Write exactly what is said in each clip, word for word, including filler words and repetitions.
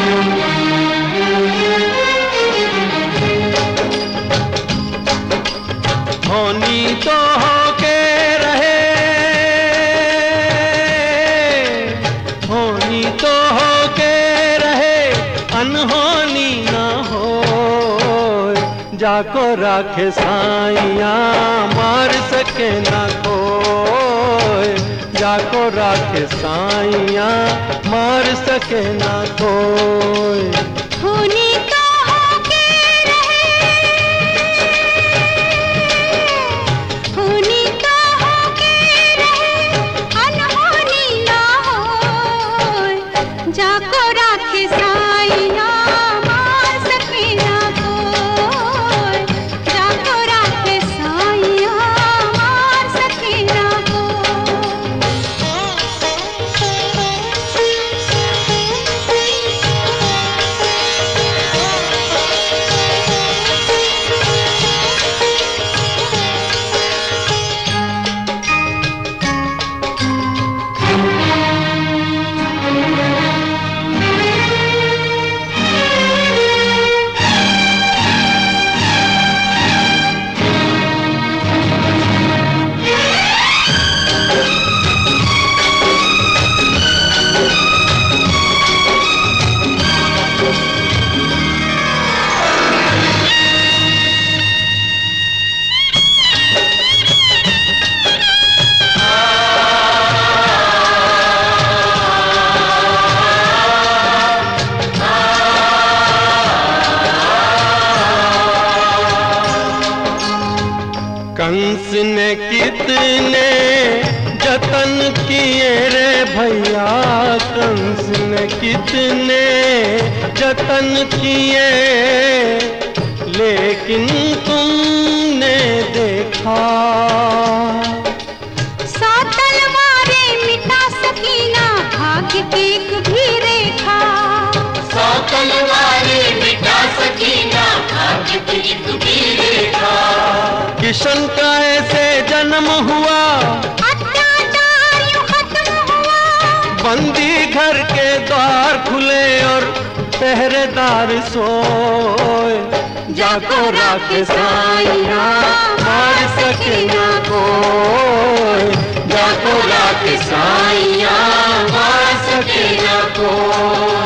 होनी तो होके रहे, होनी तो होके रहे, अनहोनी ना हो। जाको राखे साइया मार सके ना कोई, जाको राखे साइया मार सके ना कोई। होनी तो होके रहे, होनी तो होके रहे, अनहोनी ना हो। जाको राखे साइया मार सके ना कोई, जाको राखे साइया मार सके ना कंस ने कितने जतन किए रे भैया, कंस ने कितने जतन किए, लेकिन तुमने देखा। सौ तलवारें मिटा सकी ना भाग्य की एक भी रेखा, सौ तलवारें मिटा सकी ना भाग्य की एक भी रेखा। किशन का ऐसे जन्म हुआ, अत्याचार यूं खत्म हुआ। बंदी घर के द्वार खुले और पहरेदार सोए। जाको राखे साइया मार सके ना कोई, जाको राखे साइया मार सके ना कोई।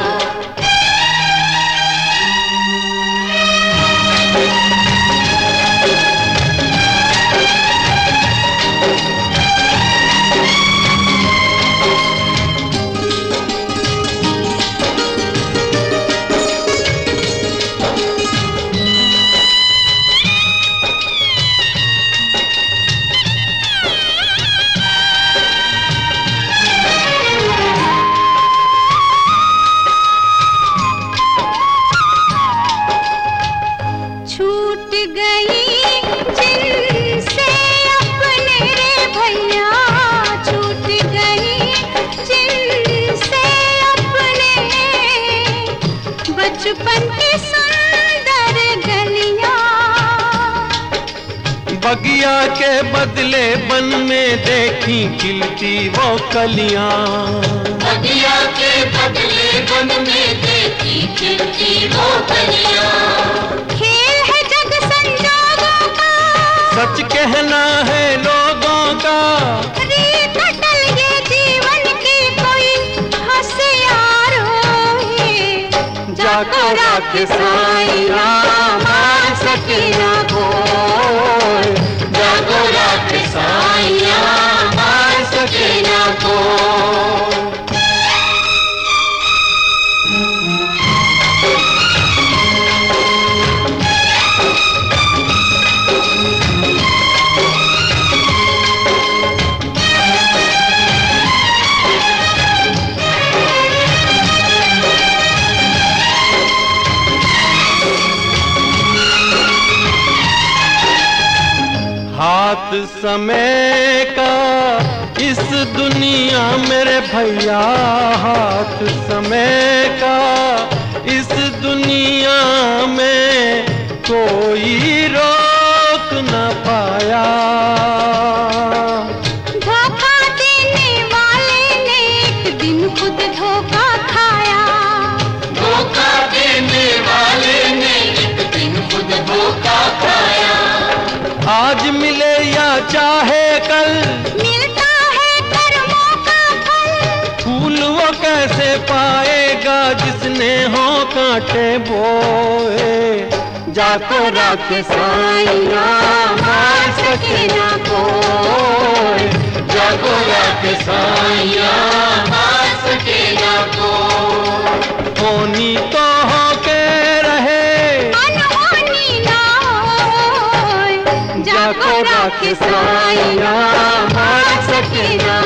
छूट गई जिनसे अपने रे भैया, छूट गई जिनसे अपने, बचपन की सुंदर गलियां। बगिया के बदले बन में देखी खिलती वो कलियां, बगिया के बदले बन में देखी खिलती वो कलियां। खेल है जग संजोगों का, सच कहना है लोगों का, रीत टल ये जीवन की कोई होशियार है। जाको राखे साइया मार सके ना कोई, जाको राखे साइया मार सके ना कोई। हाथ समय का इस दुनिया मेरे भैया, हाथ समय का इस दुनिया में कोई रोक न पाया। धोखा देने वाले ने एक दिन खुद धोखा खाया, धोखा चाहे कल मिलता है कर्मों का फल। फूल वो कैसे पाएगा जिसने हो कांटे बोए। जाको राख साइया मार सके ना कोई। जागो राख साइया मार सके ना कोई। होनी तो हो के रहे अनहोनी ना होए। जाको राख साइया मार सके ना